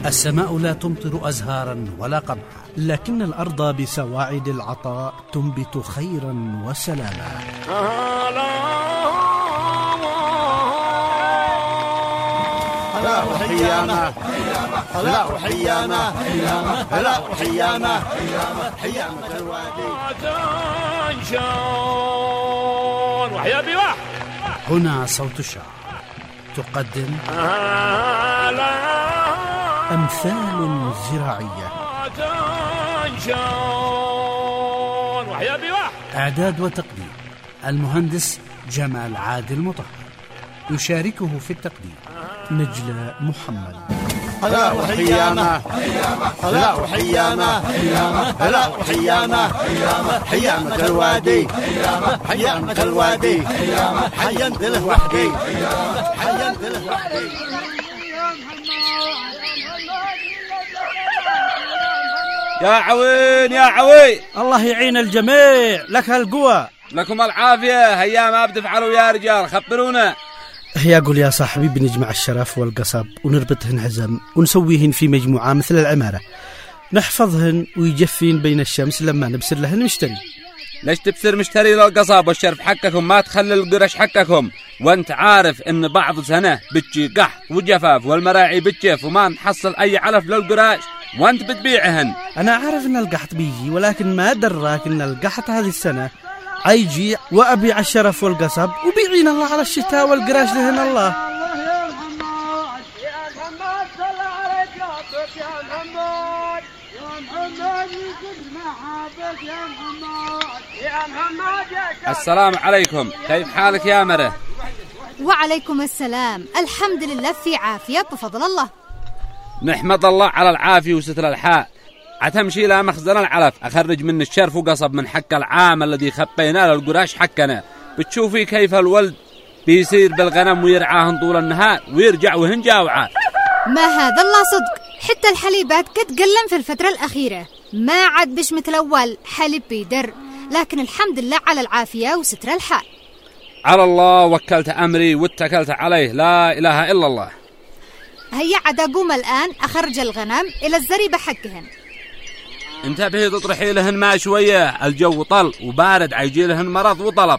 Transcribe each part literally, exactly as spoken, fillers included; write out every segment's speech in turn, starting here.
السماء لا تمطر أزهارا ولا قمحا، لكن الأرض بسواعد العطاء تنبت خيرا وسلاما. هلا وحيانا هلا وحيانا هلا وحيانا حيامة الوادي وحيا بواح. هنا صوت الشعر تقدم أمثال زراعية. وحيا بواح. إعداد وتقديم المهندس جمال عادل مطهر، يشاركه في التقديم نجلة محمد. هلا وحيانا هلا وحيانا هلا وحيانا حيامة الوادي حيامة الوادي حيا له وحدي حيا له وحدي. يا عوين يا عوين، الله يعين الجميع، لك هالقوة لكم العافية. هيا ما بتفعلوا يا رجال، خبرونا. هيا قول يا صاحبي، بنجمع الشرف والقصب ونربطهن حزم ونسويهن في مجموعة مثل العمارة، نحفظهن ويجفين بين الشمس لما نبسر لهن مشتري. ليش تبسر مشتري للقصب والشرف حقكم؟ ما تخلي القرش حقكم، وانت عارف ان بعض سنة بتجي قحط وجفاف والمراعي بتجف وما نحصل اي علف للقراش وانت بتبيعهن. انا عارف ان القحط بيجي، ولكن ما دراك ان القحط هذه السنة عيجي وأبيع الشرف والقصب وبيعين الله على الشتاء والقراش لهن الله. السلام عليكم، كيف حالك يا مره؟ وعليكم السلام، الحمد لله في عافية بفضل الله. نحمد الله على العافية وستر الحال. عتمشي إلى مخزن العلف أخرج من الشرف وقصب من حق العام الذي خبينا للقراش حقنا. بتشوفي كيف الولد بيصير بالغنم ويرعاهن طول النهار ويرجع وهن جاوعات. ما هذا الله صدق، حتى الحليبات كتقلم في الفترة الأخيرة، ما عاد بش مثل أول حليب بيدر، لكن الحمد لله على العافية وستر الحال. على الله وكلت أمري واتكلت عليه، لا إله إلا الله. هيا عاد أقوم الآن أخرج الغنم إلى الزريبة حقهن. انتبهي تطرحي لهن ما شوية، الجو طل وبارد عيجي لهن مرض وطلب.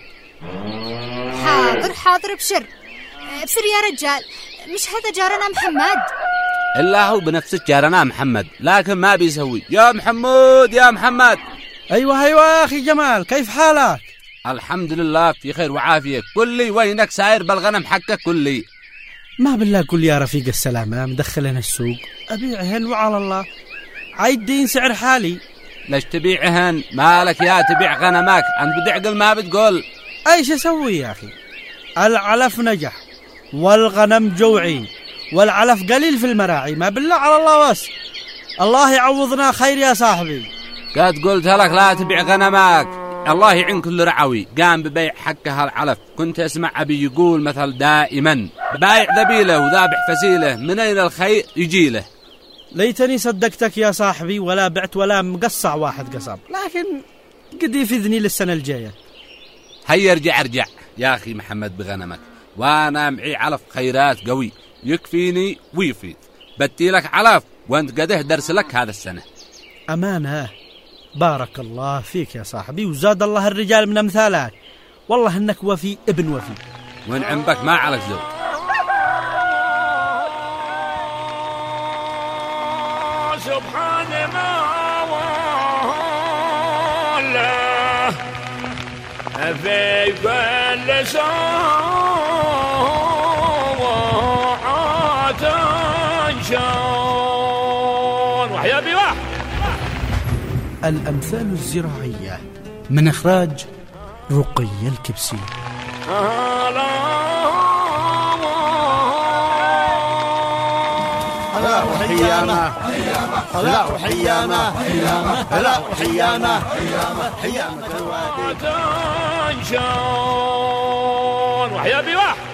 حاضر حاضر بشر بسر يا رجال، مش هذا جارنا محمد؟ إلا هو بنفسك جارنا محمد، لكن ما بيسوي. يا محمود يا محمد. أيوة أيوة يا أخي جمال، كيف حالك؟ الحمد لله في خير وعافية. قل لي وينك ساير بالغنم حقك؟ قل لي. ما بالله قل لي يا رفيق السلامة، مدخلنا السوق أبيعهن وعلى الله عايدين سعر حالي. ليش تبيعهن؟ مالك يا تبيع غنمك؟ أنت بدعقل ما بتقول. أيش أسوي يا أخي؟ العلف نجح والغنم جوعين والعلف قليل في المراعي، ما بالله على الله بس. الله يعوضنا خير يا صاحبي. قد قلت لك لا تبيع غنمك. الله يعين كل رعوي قام ببيع حقها العلف. كنت اسمع أبي يقول مثل دائما، بايع ذبيله وذابح فسيله، من أين الخير يجي له. ليتني صدقتك يا صاحبي ولا بعت ولا مقصع واحد قصب، لكن قد يفيدني للسنة الجاية. هيا ارجع ارجع يا أخي محمد بغنمك، وأنا معي علف خيرات قوي يكفيني ويفيد. بدي لك علف وانت قده درس لك هذا السنة. أمانة. بارك الله فيك يا صاحبي، وزاد الله الرجال من أمثالك، والله إنك وفي ابن وفي. ونعم بك ما عليك زود. سبحان ما والله في كل ساعة شان. وحيا بواح. الأمثال الزراعية من إخراج رقي الكبسي. هلا وحيانا هلا وحيانا هلا وحيانا حيامة الوادي شان. وحيا بواح.